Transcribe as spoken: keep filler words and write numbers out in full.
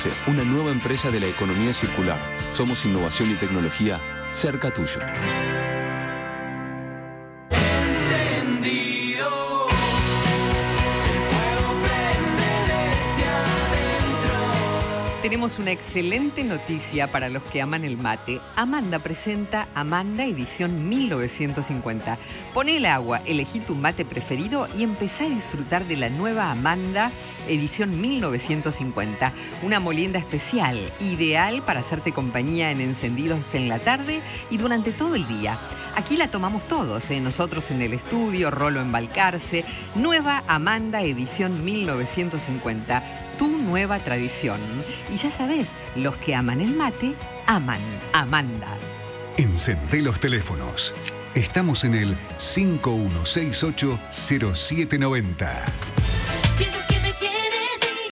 Una nueva empresa de la economía circular. Somos innovación y tecnología cerca tuyo. Tenemos una excelente noticia para los que aman el mate. Amanda presenta Amanda edición mil novecientos cincuenta. Poné el agua, elegí tu mate preferido y empezá a disfrutar de la nueva Amanda edición mil novecientos cincuenta. Una molienda especial, ideal para hacerte compañía en encendidos en la tarde y durante todo el día. Aquí la tomamos todos, ¿eh? Nosotros en el estudio, Rolo en Balcarce. Nueva Amanda edición mil novecientos cincuenta. Tu nueva tradición. Y ya sabes, los que aman el mate, aman Amanda. Encendé los teléfonos. Estamos en el cinco uno seis ocho cero siete nueve cero.